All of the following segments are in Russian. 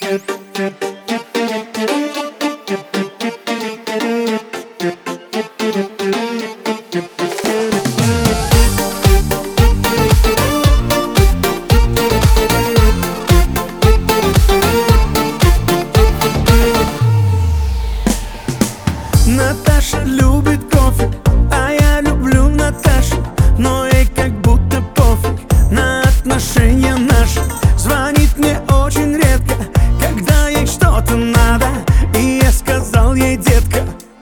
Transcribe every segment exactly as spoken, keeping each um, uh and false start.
Наташа любит кофе, а я люблю Наташу, но ей как будто пофиг на отношения наши. Звонит мне очень редко, когда ей что-то надо, и я сказал ей: детка,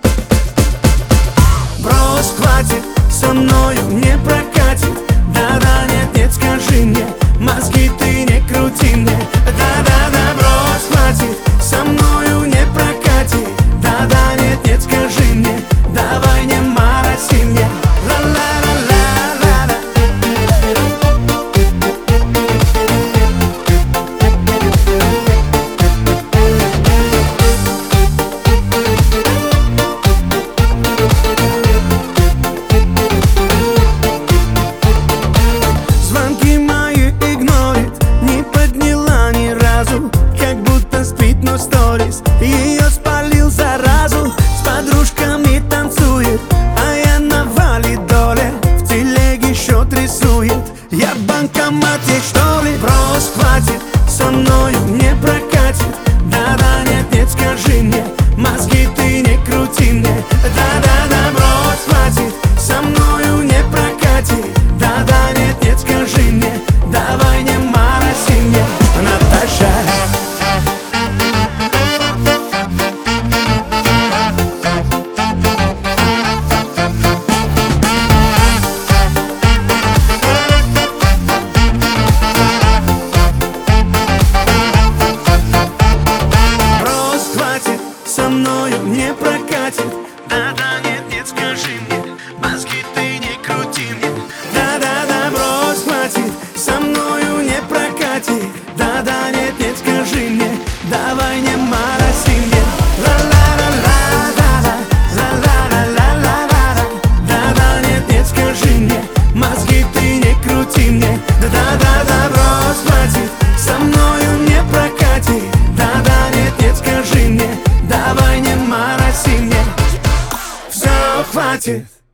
брось, хватит, со мною не прокатит. Да-да, нет-нет, скажи мне, мозги ты не крути мне. Да-да-да, брось, хватит, со мною не прокатит. Да-да, нет-нет, скажи мне, давай не мороси мне. Ла-ла-ла-ла-ла-ла. Звонки мои игнорит, не подняла ни разу, как будто спит, но сторис ее спалил заразу. С подружками танцует, а я на валидоле, в телеге счет рисует. Я банкомат ей, что ли? Брось, хватит, со мною не прокатит. Да-да, нет-нет, скажи мне, мозги ты не крути мне. Да-да-да, брось, хватит, со мною не прокатит. Да-да, нет-нет, скажи мне, давай не мороси мне. Наташа. Со мною не прокатит. Да-да, нет-нет, скажи мне, мозги ты не крути мне. Да-да-да, брось, хватит, со мною не прокатит. Да-да, нет-нет, скажи мне, давай не мороси мне. Ла-ла-ла-ла-ла-ла, ла-ла-ла-ла-ла-ла. Да-да, нет-нет, скажи мне, мозги ты не крути мне. Да-да-да, брось, хватит, со мною не прокатит. Да-да, нет-нет, скажи мне, давай не мороси мне. Все, хватит.